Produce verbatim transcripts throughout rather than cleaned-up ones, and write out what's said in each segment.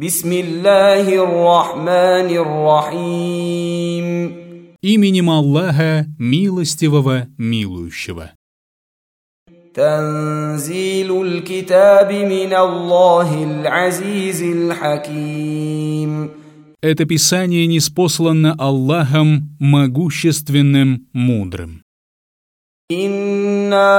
بسم الله الرحمن الرحيم. Именем Аллаха, милостивого, милующего. تنزيل الكتاب من الله العزيز الحكيم. Это Писание ниспослано Аллахом, могущественным, мудрым. إنا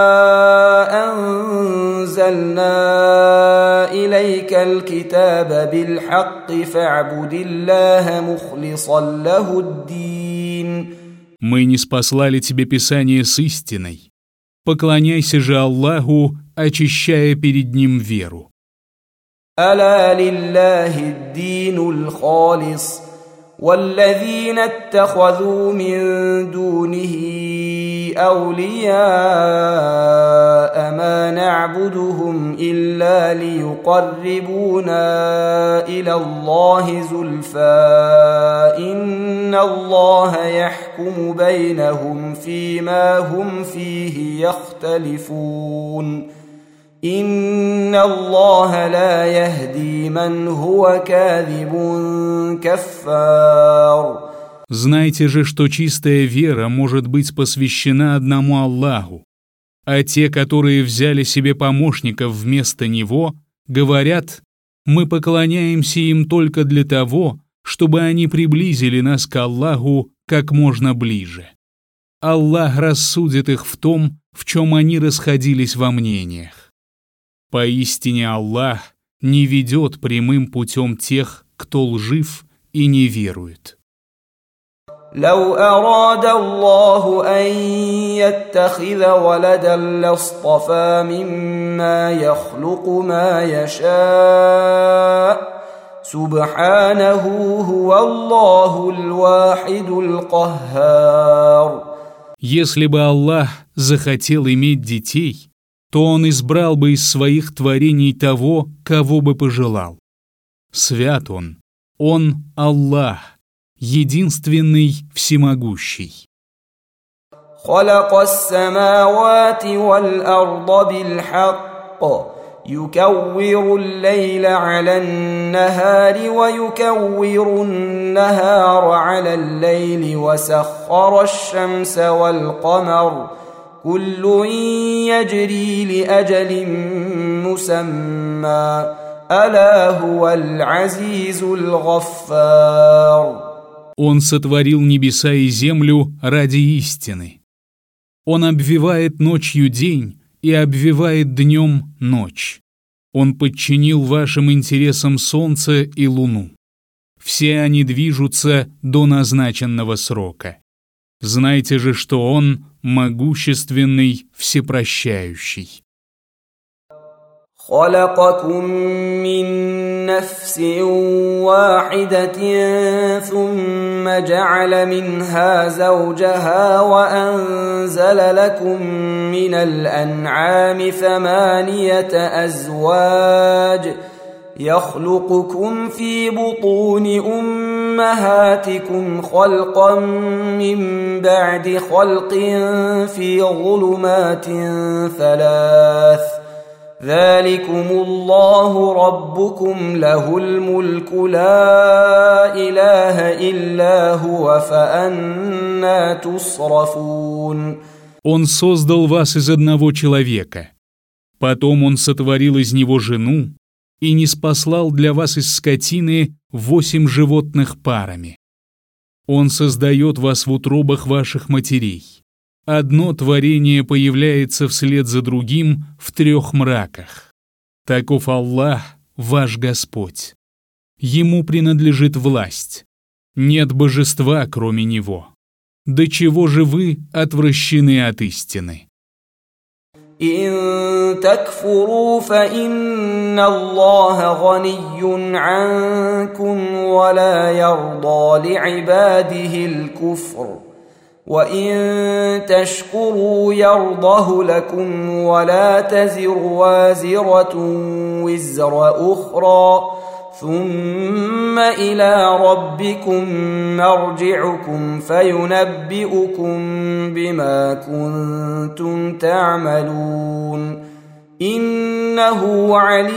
أنزلنا إليك الكتاب بالحق فاعبد الله مخلصا له الدين. Мы ниспослали тебе Писание с истиной. Поклоняйся же Аллаху, очищая перед Ним веру. ألا لله الدين الخالص والذين اتخذوا من دونه أولياء ما نعبدهم إلا ليقربونا إلى الله زلفى إن الله يحكم بينهم فيما هم فيه يختلفون إن الله لا يهدي من هو كاذب كفار. Знайте же, что чистая вера может быть посвящена одному Аллаху, а те, которые взяли себе помощников вместо Него, говорят: «Мы поклоняемся им только для того, чтобы они приблизили нас к Аллаху как можно ближе». Аллах рассудит их в том, в чем они расходились во мнениях. Поистине Аллах не ведет прямым путем тех, кто лжив и не верует. لو أراد الله أن يتخذ ولدا لاصطفى مما يخلق ما يشاء سبحانه هو الله الواحد القهار. Если бы Аллах захотел иметь детей, то Он избрал бы из своих творений того, кого бы пожелал. Свят Он, Он Аллах, единственный всемогущий. خلق السماوات والأرض بالحق يكور الليل على النهار ويكور النهار على الليل وسخر الشمس والقمر كل يجري لأجل مسمى ألا هو العزيز الغفار. Он сотворил небеса и землю ради истины. Он обвивает ночью день и обвивает днем ночь. Он подчинил вашим интересам солнце и луну. Все они движутся до назначенного срока. Знайте же, что Он могущественный, всепрощающий. خلقكم من نفس واحدة ثم جعل منها زوجها وأنزل لكم من الأنعام ثمانية أزواج يخلقكم في بطون أمهاتكم خلقا من بعد خلق في ظلمات ثلاث ذلكم الله ربكم له الملك لا إله إلا هو فأنى تصرفون. Он создал вас из одного человека. Потом Он сотворил из него жену и ниспослал для вас из скотины восемь животных парами. Он создает вас в утробах ваших матерей. Одно творение появляется вслед за другим в трех мраках. Таков Аллах, ваш Господь. Ему принадлежит власть. Нет божества, кроме Него. До чего же вы отвращены от истины? إن تكفروا فإن الله غني عنكم ولا يرضى لعباده الكفر وإن تشكروا يرضه لكم ولا تزر وازرة وزر أخرى ثم إلى ربكم مرجعكم فينبئكم بما كنتم تعملون إنه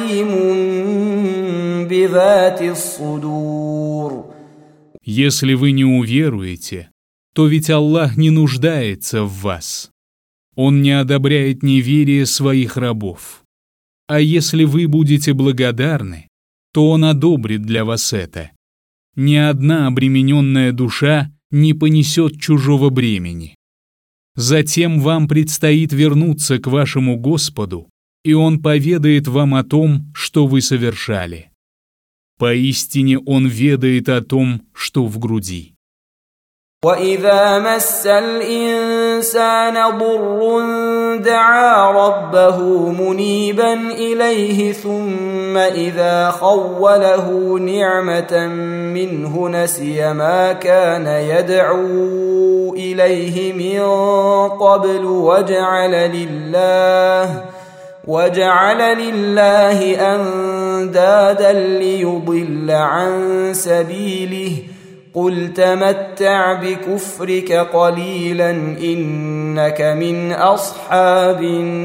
عليم بذات الصدور. Если вы не уверуете, то ведь Аллах не нуждается в вас. Он не одобряет неверие своих рабов. А если вы будете благодарны, то Он одобрит для вас это. Ни одна обремененная душа не понесет чужого бремени. Затем вам предстоит вернуться к вашему Господу, и Он поведает вам о том, что вы совершали. Поистине Он ведает о том, что в груди. وَإِذَا مَسَّ الْإِنسَانَ ضُرٌّ دَعَا رَبَّهُ مُنِيبًا إِلَيْهِ ثُمَّ إِذَا خَوَّلَهُ نِعْمَةً مِّنْهُ نَسِيَ مَا كَانَ يَدْعُو إِلَيْهِ مِن قَبْلُ وَجَعَلَ لِلَّهِ وَجَعَلَ لِلَّهِ أَندَادًا لِّيُضِلَّ عَن سَبِيلِهِ قل تمتع بكفرك قليلا إنك من أصحاب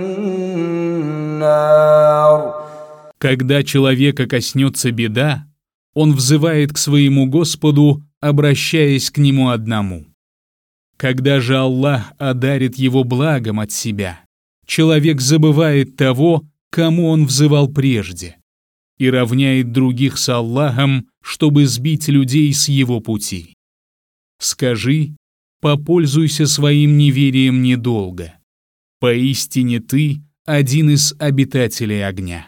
النار. Когда человека коснется беда, он взывает к своему Господу, обращаясь к Нему одному. Когда же Аллах одарит его благом от себя, человек забывает того, кому он взывал прежде, и равняет других с Аллахом, чтобы сбить людей с его пути. Скажи, попользуйся своим неверием недолго. Поистине ты один из обитателей огня.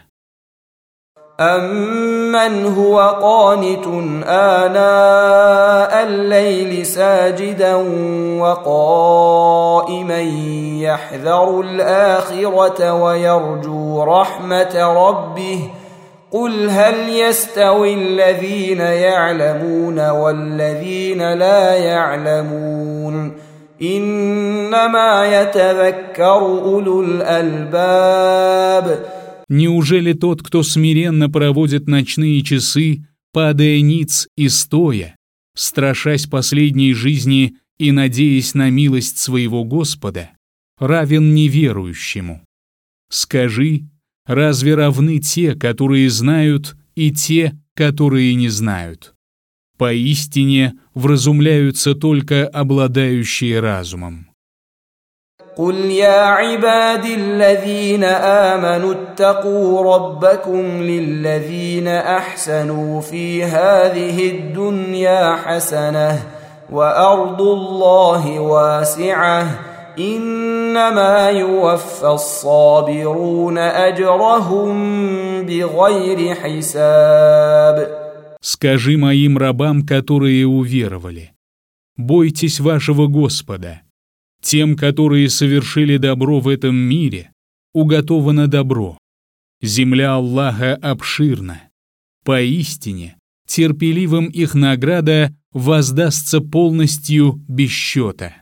أَمَّنْ هُوَ قَانِتٌ آنَاءَ اللَّيْلِ سَاجِدًا وَقَائِمًا يَحْذَرُ الْآخِرَةَ وَيَرْجُو رَحْمَةَ رَبِّهِ قل هل يستوي الذين يعلمون والذين لا يعلمون إنما يتذكر أولو الألباب. Неужели тот, кто смиренно проводит ночные часы, падая ниц и стоя, страшась последней жизни и надеясь на милость своего Господа, равен неверующему? Скажи, разве равны те, которые знают, и те, которые не знают? Поистине вразумляются только обладающие разумом. قل يا عبادي الذين آمنوا اتقوا ربكم للذين أحسنوا في هذه الدنيا حسنة وأرض الله واسعة إنما يوفى الصابرون أجرهم بغير حساب. Скажи моим рабам, которые уверовали: бойтесь вашего Господа. Тем, которые совершили добро в этом мире, уготовано добро. Земля Аллаха обширна. Поистине, терпеливым их награда воздастся полностью без счета.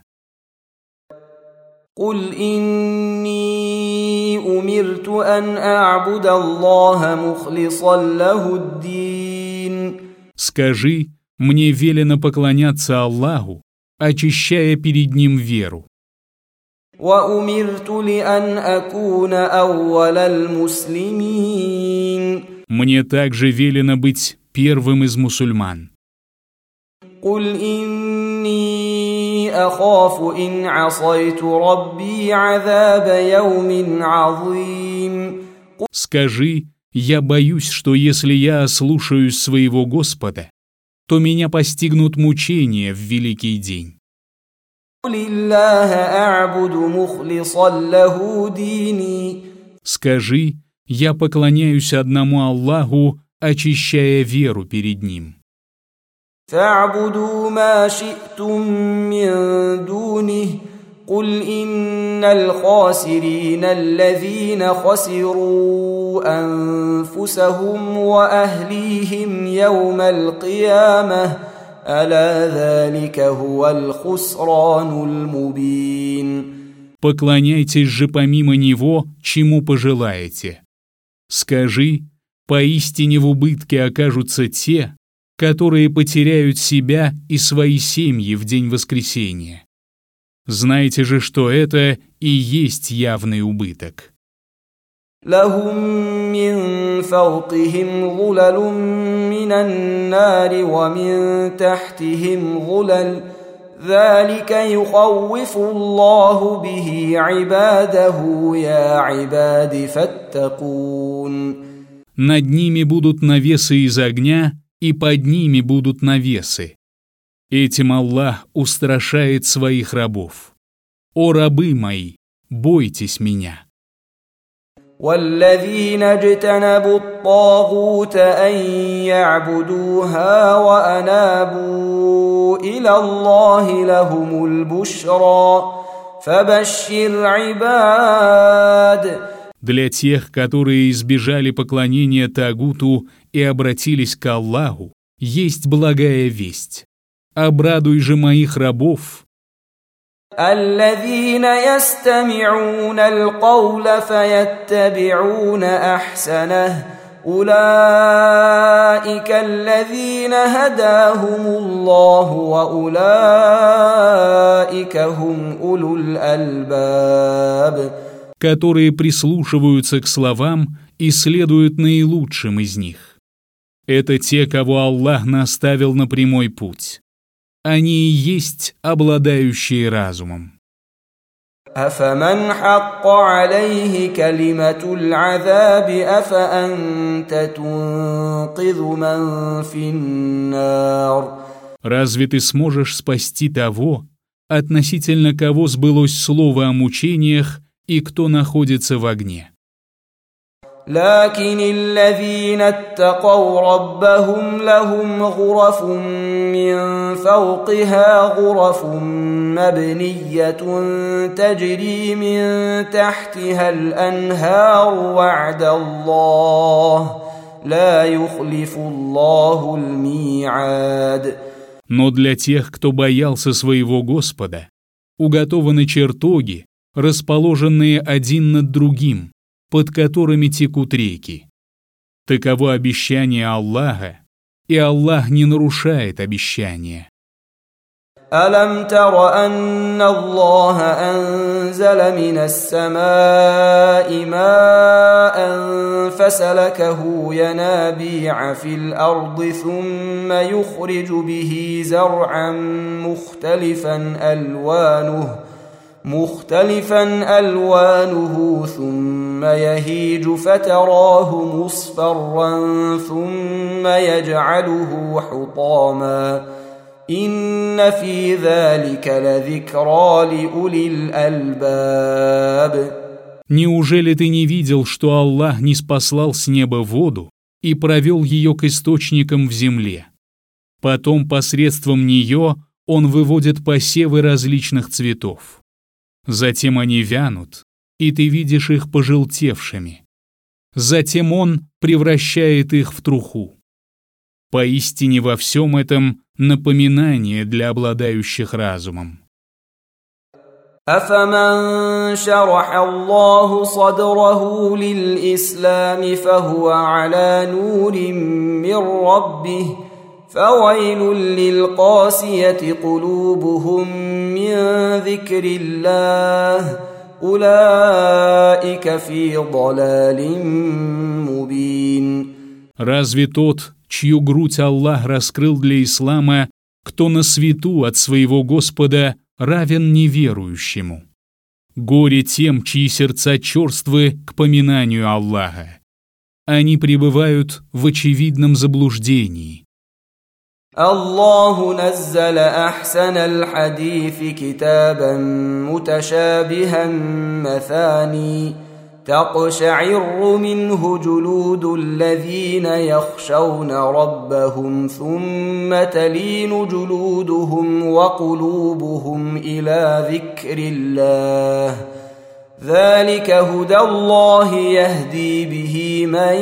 قل إني أمرت أن أعبد الله مخلصا له الدين. Скажи, мне велено поклоняться Аллаху, очищая перед Ним веру. وأمرت لأن أكون أول المسلمين. Мне также велено быть первым из мусульман. قل إني أخاف إن عصيت ربي عذاب يوم عظيم. Скажи, я боюсь, что если я ослушаюсь своего Господа, то меня постигнут мучения в великий день. Скажи, я поклоняюсь одному Аллаху, очищая веру перед Ним. فاعبدوا ما شئتم من دونه قل إن الخاسرين الذين خسروا أنفسهم وأهليهم يوم القيامة ألا ذلك هو الخسران المبين. Поклоняйтесь же помимо Него, чему пожелаете. Скажи, поистине в убытке окажутся те, которые потеряют себя и свои семьи в день воскресения. Знайте же, что это и есть явный убыток. لهم من فوقهم ظلل من النار ومن تحتهم ظلل ذلك يخوف الله به عباده يا عباد فاتقون. Над ними будут навесы из огня, и под ними будут навесы. Этим Аллах устрашает своих рабов. О рабы мои, бойтесь меня. والذين اجتنبوا الطاغوت أن يعبدوها وأنابوا إلى الله لهم البشرى فبشر عباد. Для тех, которые избежали поклонения Тагуту и обратились к Аллаху, есть благая весть. Обрадуй же моих рабов. الذين يستمعون القول فيتبعون أحسنه أولئك الذين هداهم الله وأولئك هم أولو الألباب. Которые прислушиваются к словам и следуют наилучшим из них. Это те, кого Аллах наставил на прямой путь. Они и есть обладающие разумом. أفمن حق عليه كلمة العذاب أفأنت تنقذ من في النار. Разве ты сможешь спасти того, относительно кого сбылось слово о мучениях и кто находится в огне? لكن الذين اتقوا ربهم لهم غرف من فوقها غرف مبنية تجري من تحتها الأنهار وعد الله لا يخلف الله الميعاد. Но для тех, кто боялся своего Господа, уготованы чертоги, расположенные один над другим, под которыми текут реки. Таково обещание Аллаха, и Аллах не нарушает обещания. ألم تر أن الله أنزل من السماء ماء فسلكه ينابيع في الأرض ثم يخرج به زرعا مختلفا ألوانه مختلفا ألوانه ثم يهيج فتراه مصفرا ثم يجعله حطاما إن في ذلك لذكرى لأولي الألباب. Неужели ты не видел, что Аллах ниспослал с неба воду и провел ее к источникам в земле? Потом посредством нее Он выводит посевы различных цветов. Затем они вянут, и ты видишь их пожелтевшими. Затем Он превращает их в труху. Поистине во всем этом напоминание для обладающих разумом. أفمن شرح الله صدره للإسلام فهو على نور من ربه فويل للقاسية قلوبهم من ذكر الله أولئك في ضلال مبين. Разве тот, чью грудь Аллах раскрыл для ислама, кто на свету от своего Господа, равен неверующему? Горе тем, чьи сердца черствы к поминанию Аллаха. Они пребывают в очевидном заблуждении. الله نزل أحسن الحديث كتابا متشابها مثاني تقشعر منه جلود الذين يخشون ربهم ثم تلين جلودهم وقلوبهم إلى ذكر الله ذلك هدى الله يهدي به من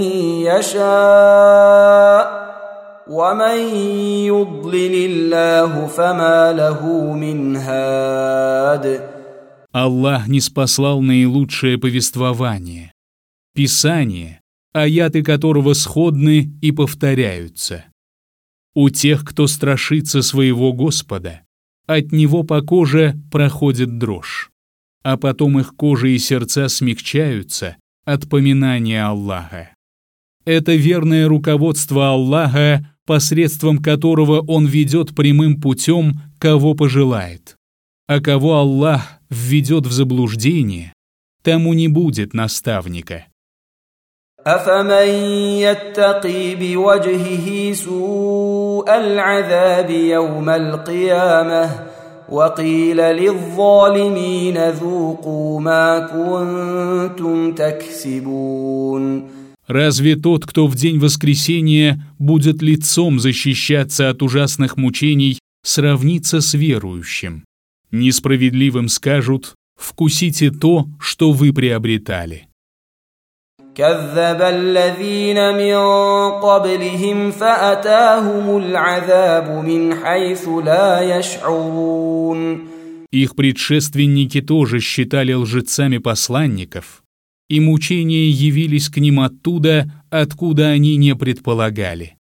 يشاء ومن يضلل الله فما له من هاد. Аллах ниспослал наилучшее повествование, Писание, аяты которого сходны и повторяются. У тех, кто страшится своего Господа, от него по коже проходит дрожь, а потом их кожа и сердца смягчаются от поминания Аллаха. Это верное руководство Аллаха, посредством которого Он ведет прямым путем, кого пожелает. А кого Аллах введет в заблуждение, тому не будет наставника. أفمن يتقي بوجهه سوء العذاب يوم القيامة وقيل للظالمين ذوقوا ما كنتم تكسبون. Разве тот, кто в день воскресения будет лицом защищаться от ужасных мучений, сравнится с верующим? Несправедливым скажут: «Вкусите то, что вы приобретали». كذب الذين من قبلهم فأتاهم العذاب من حيث لا يشعرون. Их предшественники тоже считали лжецами посланников, и мучения явились к ним оттуда, откуда они не предполагали.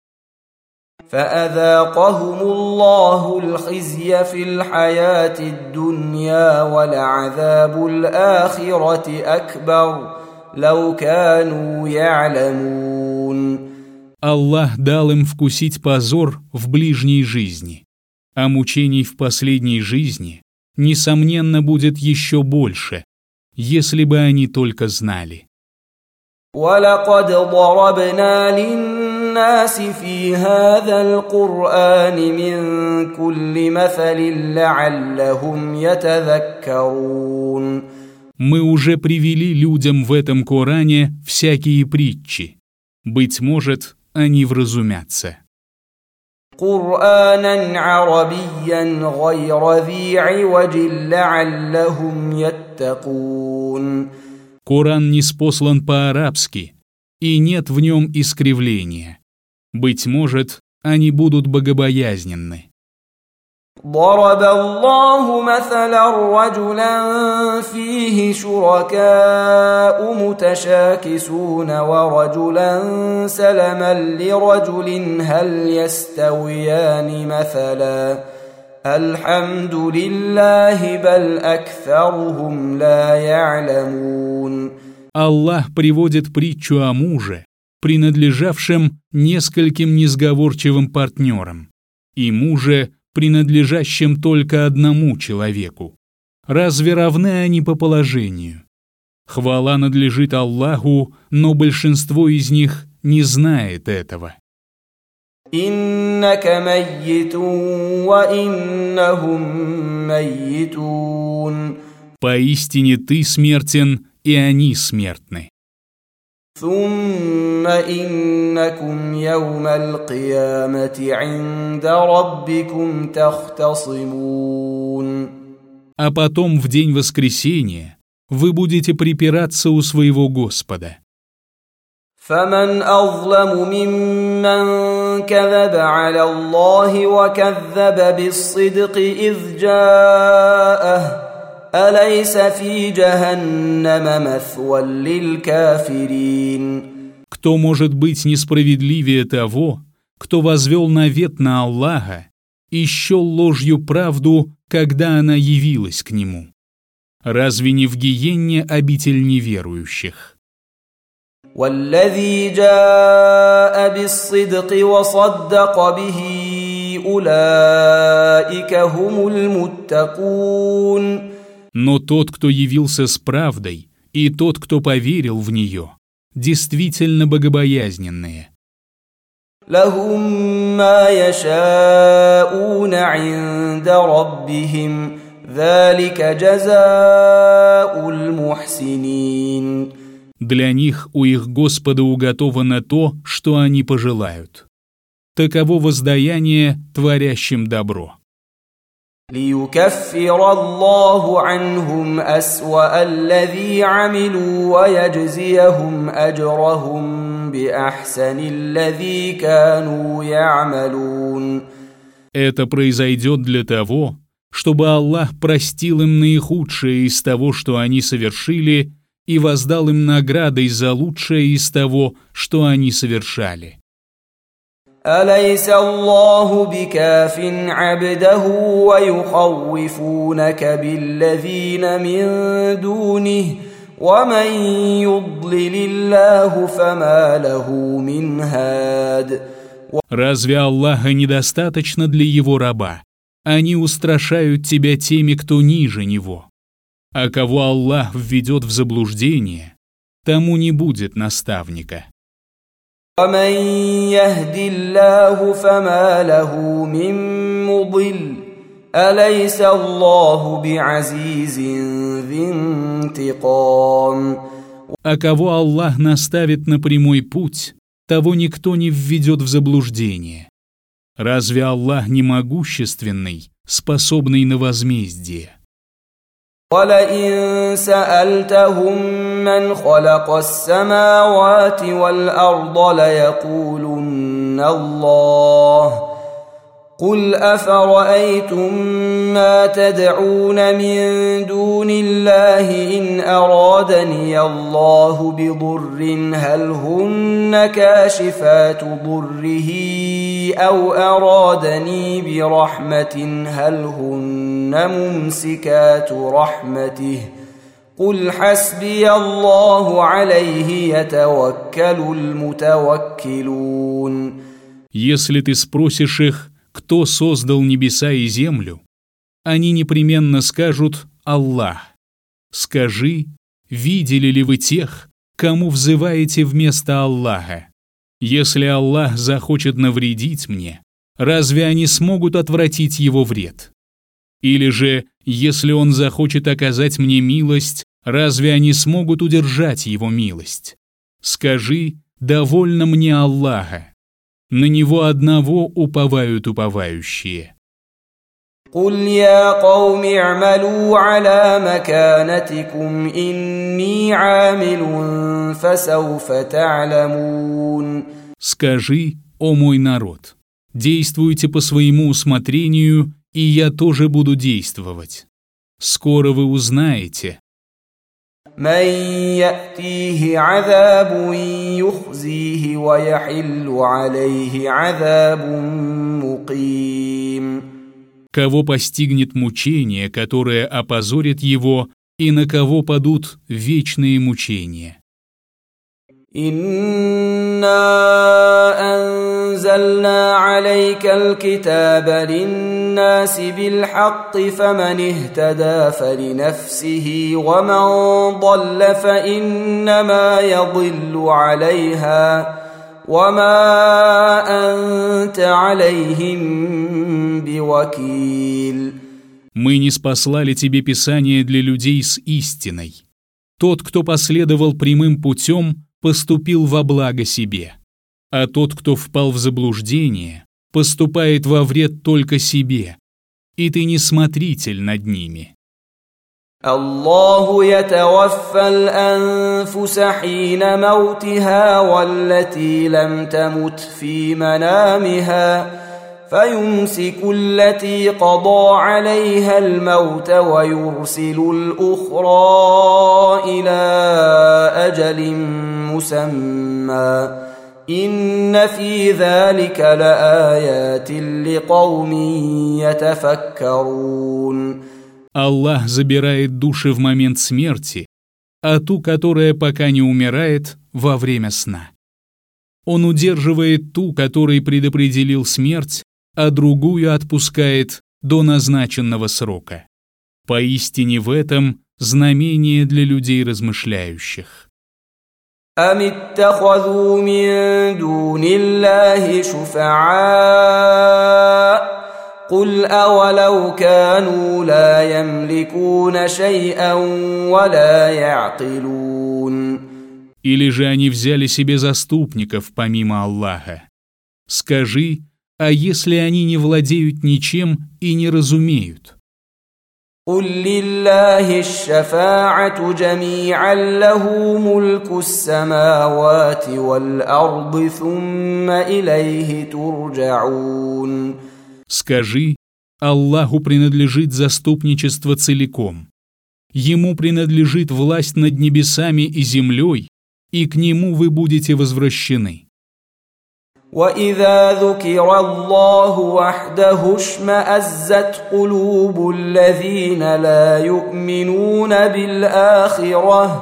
فأذاقهم الله الخزي في الحياة الدنيا ولعذاب الآخرة أكبر لو كانوا يعلمون. Аллах дал им вкусить позор в ближней жизни, а мучений в последней жизни, несомненно, будет еще больше, если бы они только знали. وَلَقَدْ ضَرَبْنَا لِلنَّاسِ فِي هَذَا الْقُرْآنِ مِنْ كُلِّ مَثَلٍ لَعَلَّهُمْ يَتَذَكَّرُونَ. Мы уже привели людям в этом Коране всякие притчи. Быть может, они вразумятся. قُرْآنًا عَرَبِيًّا غَيْرَ ذِي عِوَجٍ لَعَلَّهُمْ يَتَّقُونَ. Коран ниспослан по-арабски, и нет в нем искривления. Быть может, они будут богобоязненны. ضرب الله مثلا رجلا فيه شركاء متشاكسون ورجلا سلما لرجل هل يستويان مثلا الحمد لله بل أكثرهم لا يعلمون. Аллах приводит притчу о муже, принадлежавшем нескольким несговорчивым партнерам, и муже, принадлежащим только одному человеку. Разве равны они по положению? Хвала надлежит Аллаху, но большинство из них не знает этого. إنك ميت وإنهم ميتون. Поистине ты смертен, и они смертны. ثم إنكم يوم القيامة عند ربكم تختصمون. А потом в день воскресения вы будете припираться у своего Господа. فمن أظلم ممن كذب على الله وكذب بالصدق إذ جاءه أليس في جهنم مثوى للكافرين. Кто может быть несправедливее того, кто возвел навет на Аллаха и счел ложью правду, когда она явилась к нему? Разве не в гиенне обитель неверующих? والذي جاء بالصدق وصدق به أولئك هم المتقون. Но тот, кто явился с правдой, и тот, кто поверил в нее, действительно богобоязненные. لهم ما يشاءون عند ربهم ذلك جزاء المحسنين. Для них у их Господа уготовано то, что они пожелают. Таково воздаяние творящим добро. ليكفر الله عنهم أسوأ الذي عملوا ويجزيهم أجرهم بأحسن الذي كانوا يعملون. Это произойдет для того, чтобы Аллах простил им наихудшее из того, что они совершили, и воздал им наградой за лучшее из того, что они совершали. أليس الله بكاف عبده ويخوفونك بالذين من دونه ومن يضلل الله فما له من هاد. Разве Аллаха недостаточно для его раба? Они устрашают тебя теми, кто ниже него. А кого Аллах введет в заблуждение, тому не будет наставника. ومن يهد الله فما له من مضل أليس الله بعزيز ذي انتقام. А кого Аллах наставит на прямой путь, того никто не введет в заблуждение. Разве Аллах не могущественный, способный на возмездие? وَلَئِن سَأَلْتَهُم مَّنْ خَلَقَ السَّمَاوَاتِ وَالْأَرْضَ لَيَقُولُنَّ اللَّهُ قُلْ أَفَرَأَيْتُم مَّا تَدْعُونَ مِن دُونِ اللَّهِ إِنْ أَرَادَنِيَ اللَّهُ بِضُرٍّ هَلْ هُنَّ كَاشِفَاتُ ضُرِّهِ أَوْ أَرَادَنِي بِرَحْمَةٍ هَلْ هُنَّ مُمْسِكَاتُ رَحْمَتِهِ قُلْ حَسْبِيَ اللَّهُ عَلَيْهِ يَتَوَكَّلُ الْمُتَوَكِّلُونَ. Если ты спросишь их, кто создал небеса и землю, они непременно скажут «Аллах». Скажи, видели ли вы тех, кому взываете вместо Аллаха? Если Аллах захочет навредить мне, разве они смогут отвратить его вред? Или же, если Он захочет оказать мне милость, разве они смогут удержать его милость? Скажи, довольно мне Аллаха. На него одного уповают уповающие. قُلْ يَا قَوْمِ اعْمَلُوا عَلَى مَكَانَتِكُمْ إِنِّي عَامِلٌ فَسَوْفَ تَعْلَمُونَ. Скажи, о мой народ, действуйте по своему усмотрению, и я тоже буду действовать. Скоро вы узнаете. مَن يَأْتِيهِ عَذَابٌ يُخْزِيهِ وَيَحِلُّ عَلَيْهِ عَذَابٌ مُقِيمٌ. Кого постигнет мучение, которое опозорит его, и на кого падут вечные мучения. إِنَّا أَنزَلْنَا عَلَيْكَ الْكِتَابَ لِلنَّاسِ بِالْحَقِّ فَمَنِ اهْتَدَى فَلِنَفْسِهِ وَمَنْ ضَلَّ فَإِنَّمَا يَضِلُّ عَلَيْهَا وَمَا أَنْتَ عَلَيْهِمْ بِوَكِيلٍ. Мы ниспослали тебе Писание для людей с истиной. Тот, кто последовал прямым путем, поступил во благо себе, а тот, кто впал в заблуждение, поступает во вред только себе, и ты не смотритель над ними. الله يتوفى الأنفس حين موتها والتي لم تمت في منامها فيمسك التي قضى عليها الموت ويرسل الأخرى إلى أجل مسمى إن في ذلك لآيات لقوم يتفكرون. Аллах забирает души в момент смерти, а ту, которая пока не умирает, во время сна. Он удерживает ту, которой предопределил смерть, а другую отпускает до назначенного срока. Поистине в этом знамение для людей размышляющих. أَمِ اتَّخَذُوا مِن دُونِ اللَّهِ شُفَعَاءَ قُلْ أَوَلَوْ كَانُوا لَا يَمْلِكُونَ شَيْئًا وَلَا يَعْقِلُونَ. Или же они взяли себе заступников помимо Аллаха. Скажи, а если они не владеют ничем и не разумеют? قُلْ لِلَّهِ الشَّفَاعَةُ جَمِيعًا لَهُ مُلْكُ السَّمَاوَاتِ وَالْأَرْضِ ثُمَّ إِلَيْهِ تُرْجَعُونَ. Скажи, Аллаху принадлежит заступничество целиком. Ему принадлежит власть над небесами и землей, и к Нему вы будете возвращены. وَإِذَا ذُكِرَ اللَّهُ وَحْدَهُ اشْمَأَزَّتْ قُلُوبُ الَّذِينَ لَا يُؤْمِنُونَ بِالْآخِرَةِ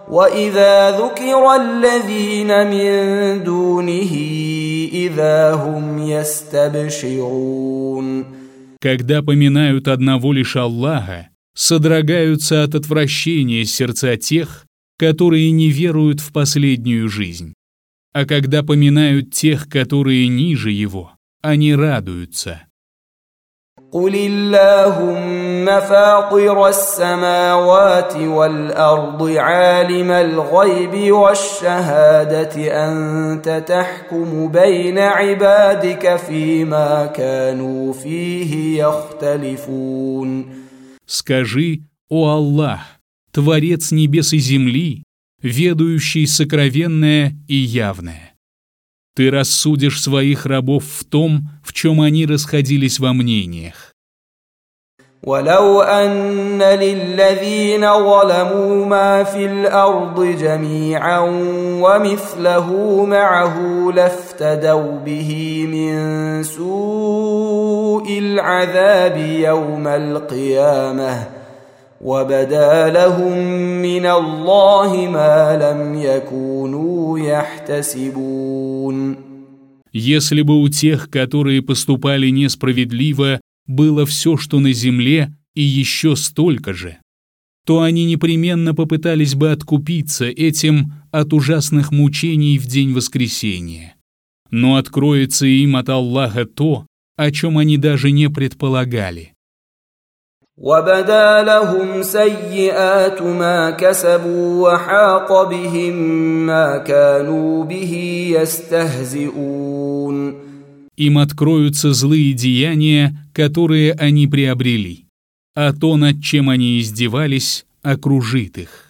وإذا ذكر الذين من دونه إذا هم يستبشرون. Когда поминают одного лишь Аллаха, содрогаются от отвращения сердца тех, которые не веруют в последнюю жизнь. А когда поминают тех, которые ниже его, они радуются. قل اللهم فاطر السماوات والأرض عالم الغيب والشهادة أنت تحكم بين عبادك فيما كانوا فيه يختلفون. Скажи, о Аллах, Творец небес и земли, ведающий сокровенное и явное. Ты рассудишь своих рабов в том, в чем они расходились во мнениях. ولو أن للذين ظلموا ما في الأرض جميعا ومثله معه لافتدوا به من سوء العذاب يوم القيامة وبدا لهم من الله ما لم يكونوا يحتسبون. Если бы у тех, которые поступали несправедливо, было все, что на земле, и еще столько же, то они непременно попытались бы откупиться этим от ужасных мучений в день воскресения. Но откроется им от Аллаха то, о чем они даже не предполагали. وَبَدَا لَهُمْ سَيِّئَاتُ مَا كَسَبُوا وَحَاقَ بِهِمْ مَا كَانُوا بِهِ يَسْتَهْزِئُونَ. Им откроются злые деяния, которые они приобрели, а то, над чем они издевались, окружит их.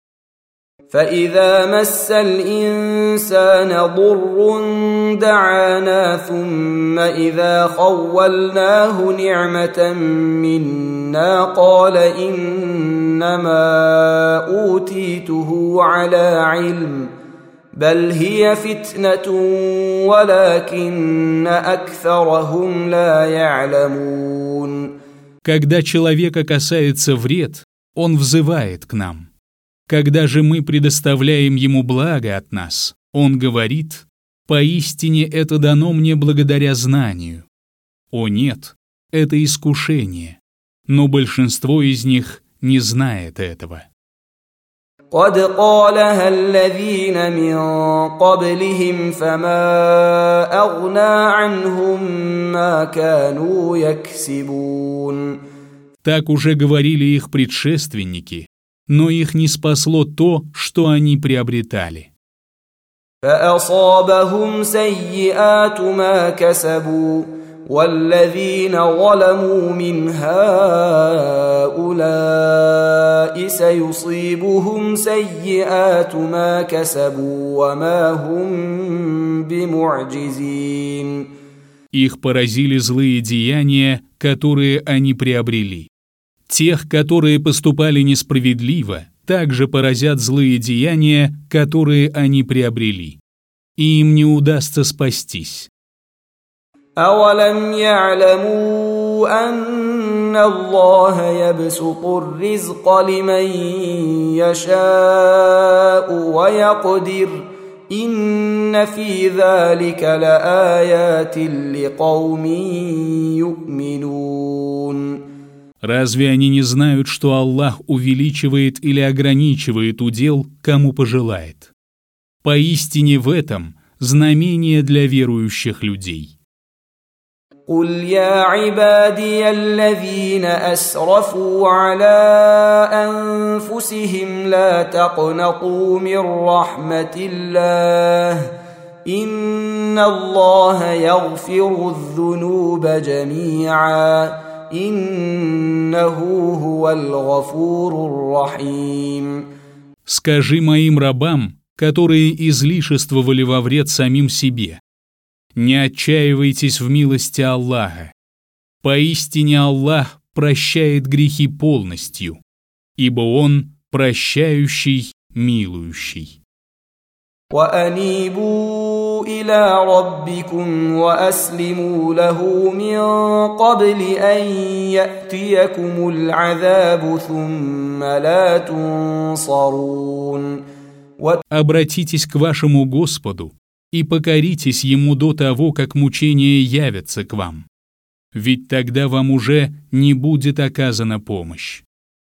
فإذا مس الإنسان ضر دعانا ثم إذا خولناه نعمة منا قال إنما أوتيته على علم بل هي فتنة ولكن أكثرهم لا يعلمون. Когда человека касается вред, он взывает к нам. Когда же мы предоставляем ему благо от нас, он говорит: «Поистине это дано мне благодаря знанию». О нет, это искушение, но большинство из них не знает этого. قد قالها الذين من قبلهم فما أغنى عنهم ما كانوا يكسبون. Так уже говорили их предшественники, но их не спасло то, что они приобретали. فأصابهم سيئات ما كسبوا والذين ظلموا من هؤلاء سيصيبهم سيئات ما كسبوا وما هم بمعجزين. Их поразили злые деяния, которые они приобрели. Тех, которые поступали несправедливо, также поразят злые деяния, которые они приобрели. И им не удастся спастись. أَوَلَمْ يَعْلَمُوا أَنَّ اللَّهَ يَبْسُطُ الرِّزْقَ لِمَن يَشَاءُ وَيَقْدِرُ إِنَّ فِي ذَلِكَ لَآيَاتٍ لِقَوْمٍ يُؤْمِنُونَ. Разве они не знают, что Аллах увеличивает или ограничивает удел, кому пожелает? Поистине в этом знамение для верующих людей. قل يا عبادي الذين أسرفوا على أنفسهم لا تقنطوا من رحمة الله إن الله يغفر الذنوب جميعا إنه هو الغفور الرحيم. Скажи моим рабам, которые излишествовали во вред самим себе: не отчаивайтесь в милости Аллаха. Поистине Аллах прощает грехи полностью, ибо Он прощающий, милующий. وأنيبوا إلى ربكم وأسلموا له من قبل أن يأتيكم العذاب ثم لا تنصرون. Обратитесь к вашему Господу и покоритесь Ему до того, как мучения явятся к вам, ведь тогда вам уже не будет оказана помощь.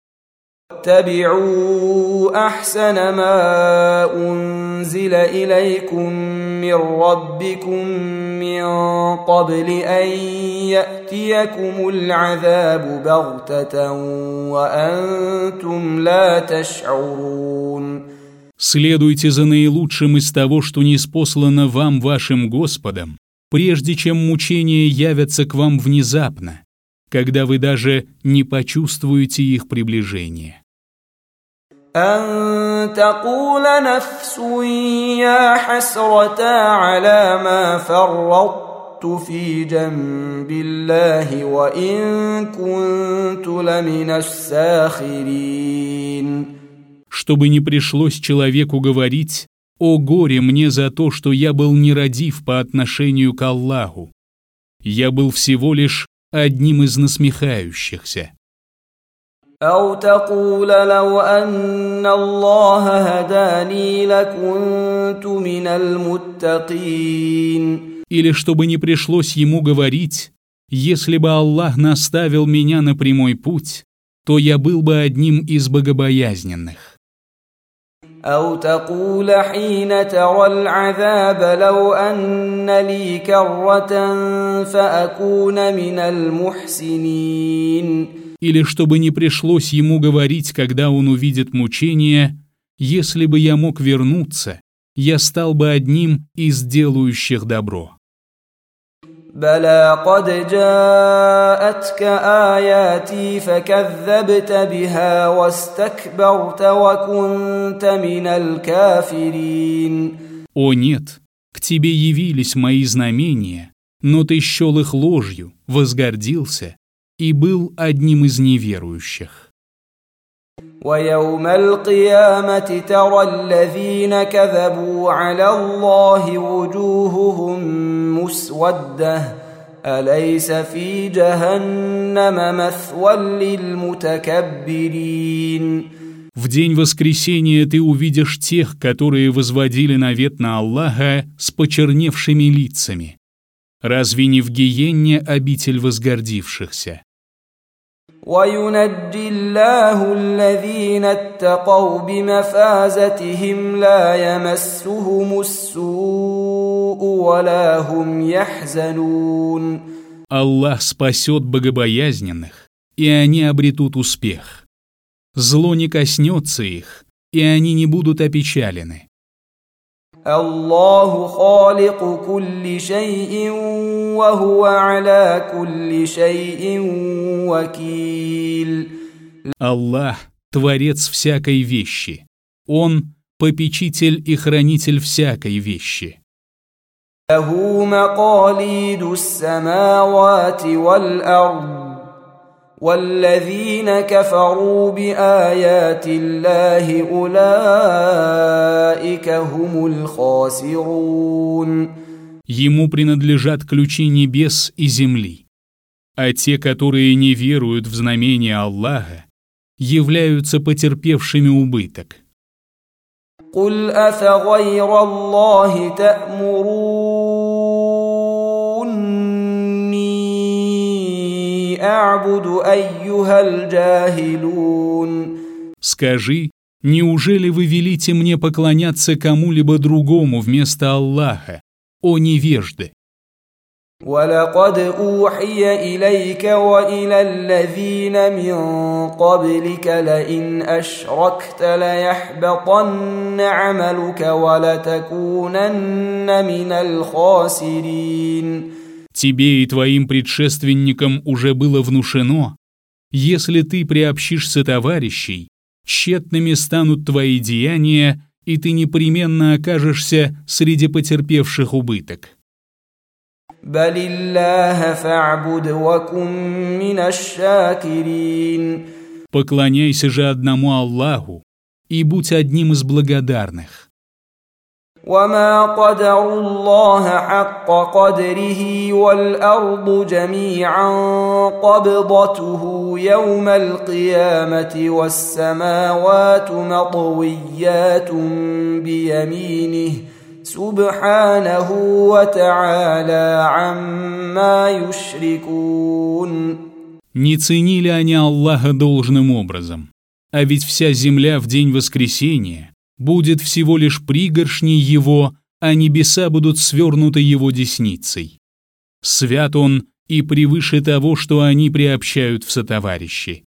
اتبعوا أحسن ما أنزل إليكم من ربكم من قبل أن يأتيكم العذاب بغتة وأنتم لا تشعرون. Следуйте за наилучшим из того, что ниспослано вам вашим Господом, прежде чем мучения явятся к вам внезапно, когда вы даже не почувствуете их приближения. أن تقول نفس يا حسرة على ما فرطت في جنب الله وإن كنت لمن الساخرين. Чтобы не пришлось человеку говорить: «О горе мне за то, что я был нерадив по отношению к Аллаху! Я был всего лишь одним из насмехающихся». أو تقول لو أن الله هداني لكنت من المتقين. Или чтобы не пришлось ему говорить: «Если бы Аллах наставил меня на прямой путь, то я был бы одним из богобоязненных». أو تقول حين ترى العذاب لو أن لي كرة فأكون من المحسنين. Или чтобы не пришлось ему говорить, когда он увидит мучения: «Если бы я мог вернуться, я стал бы одним из делающих добро». بلى قد جاءتك آياتي فكذبت بها واستكبرت وكنت من الكافرين. О нет, к тебе явились мои знамения, но ты счел их ложью, возгордился и был одним из неверующих. ويوم القيامة ترى الذين كذبوا على الله وجوههم مسودة أليس في جهنم مثوى للمتكبرين. В день воскресения ты увидишь тех, которые возводили навет на Аллаха с почерневшими лицами. Разве не в гиенне обитель возгордившихся? وينجي الله الذين اتقوا بمفازتهم لا يمسهم السوء ولا هم يحزنون. Аллах спасет богобоязненных, и они обретут успех. Зло не коснется их, и они не будут опечалены. الله خالق كل شيء وهو على كل شيء وكيل. Аллах – творец всякой вещи. Он – попечитель и хранитель всякой вещи. له مقاليد السماوات والأرض والذين كفروا بآيات الله أولئك هم الخاسرون. Ему принадлежат ключи небес и земли, а те, которые не веруют в знамения Аллаха, являются потерпевшими убыток. قل أفغير الله تأمروني أعبد أيها الجاهلون. Скажи, неужели вы велите мне поклоняться кому-либо другому вместо Аллаха, о невежды? ولقد أوحي إليك وإلى الذين من قبلك لئن أشركت ليحبطن عملك ولتكونن من الخاسرين. Тебе и твоим предшественникам уже было внушено: если ты приобщишься товарищей, тщетными станут твои деяния, и ты непременно окажешься среди потерпевших убыток. بل الله فاعبد وكن من الشاكرين. Поклоняйся же одному Аллаху и будь одним из благодарных. وما قدروا الله حق قدره والأرض جميعا قبضته يوم القيامة والسماوات مطويات بيمينه سبحانه وتعالى عما يشركون. Не ценили они Аллаха должным образом, а ведь вся земля в день воскресения будет всего лишь пригоршней его, а небеса будут свернуты его десницей. Свят он и превыше того, что они приобщают в сотоварищи.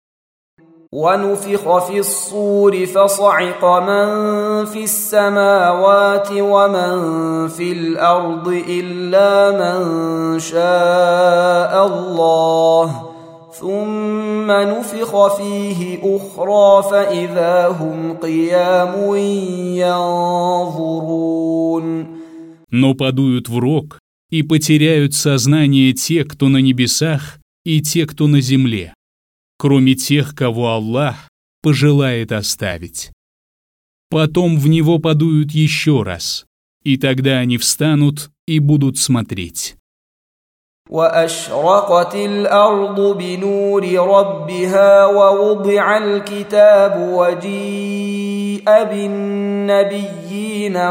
ونفخ في الصور فصعق من في السماوات ومن في الأرض إلا من شاء الله ثم نفخ فيه أخرى فإذا هم قيام ينظرون. Но подуют в рог и потеряют сознание те, кто на небесах, и те, кто на земле, кроме тех, кого Аллах пожелает оставить. Потом в него подуют еще раз, и тогда они встанут и будут смотреть. وأشرقت الأرض بنور ربها ووضع الكتاب وجيء بالنبيين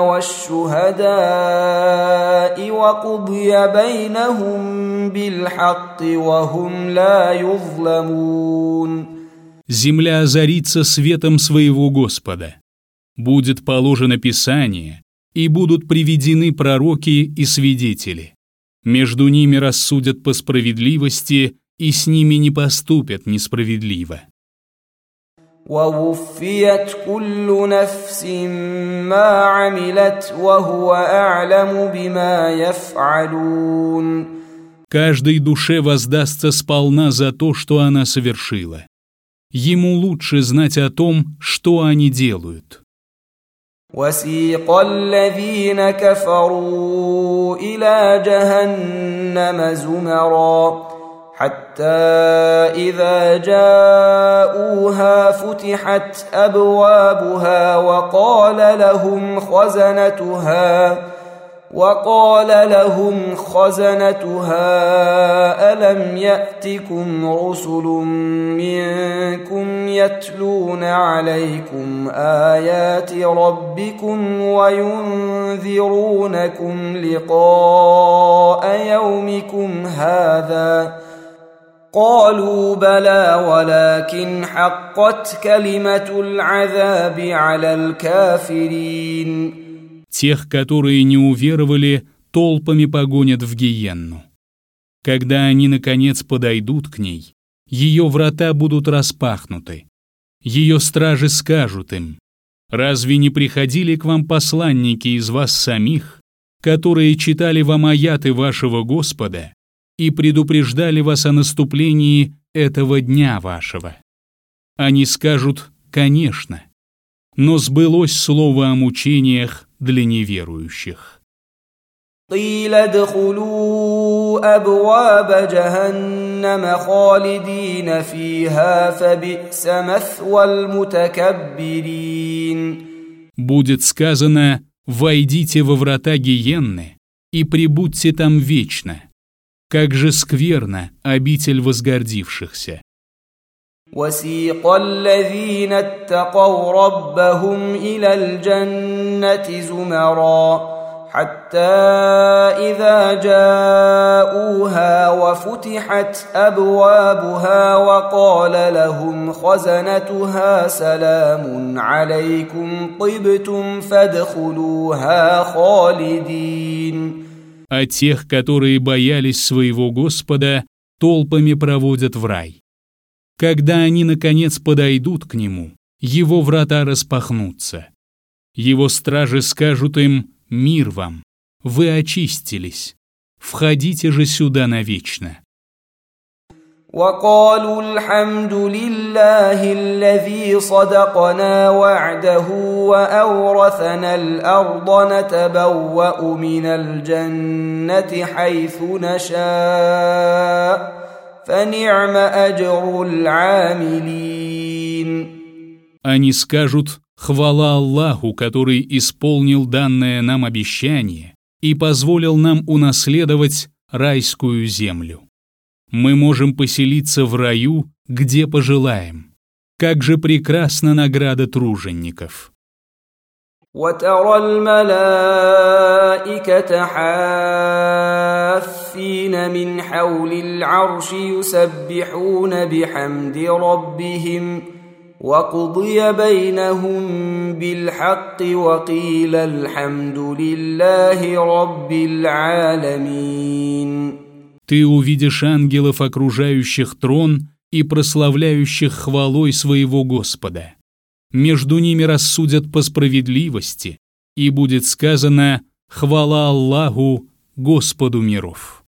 والشهداء وقضي بينهم بالحق وهم لا يظلمون. Земля озарится светом своего Господа. Будет положено Писание, и будут приведены пророки и свидетели. Между ними рассудят по справедливости, и с ними не поступят несправедливо. ووفيت كل نفس ما عملت وهو أعلم بما يفعلون. Каждой душе воздастся сполна за то, что она совершила. Ему лучше знать о том, что они делают. وسيق الذين كفروا إلى جهنم زمرا حتى إذا جاءوها فتحت أبوابها وقال لهم خزنتها وقال لهم خزنتها ألم يأتكم رسل منكم يتلون عليكم آيات ربكم وينذرونكم لقاء يومكم هذا قالوا بلى ولكن حقت كلمة العذاب على الكافرين. Тех, которые не уверовали, толпами погонят в гиенну. Когда они, наконец, подойдут к ней, ее врата будут распахнуты. Ее стражи скажут им: «Разве не приходили к вам посланники из вас самих, которые читали вам аяты вашего Господа и предупреждали вас о наступлении этого дня вашего?» Они скажут: «Конечно». Но сбылось слово о мучениях для неверующих. قيل ادخلوا أبواب جهنم خالدين فيها فبئس مثوى المتكبرين. Будет сказано: «Войдите во врата гиенны и пребудьте там вечно. Как же скверна обитель возгордившихся». وسيق الذين اتقوا ربهم إلى الجنة زمرا حتى إذا جاءوها وفتحت أبوابها وقال لهم خزنتها سلام عليكم طبتم فادخلوها خالدين. А тех, которые боялись своего Господа, толпами проводят в рай. Когда они, наконец, подойдут к нему, его врата распахнутся. Его стражи скажут им: «Мир вам! Вы очистились! Входите же сюда навечно!» وقالوا الحمد لله الذي صدقنا وعده وأورثنا الأرض نتبوأ من الجنة حيث نشاء فنعم أجر العاملين. Они скажут: Хвала Аллаху, который исполнил данное нам обещание и позволил нам унаследовать райскую землю. Мы можем поселиться в раю, где пожелаем. Как же прекрасна награда тружеников! وترى الملائكة حافين من حول العرش يسبحون بحمد ربهم وقضي بينهم بالحق وقيل الحمد لله رب العالمين. Ты увидишь ангелов, окружающих трон и прославляющих хвалой своего Господа. Между ними рассудят по справедливости, и будет сказано «Хвала Аллаху, Господу миров».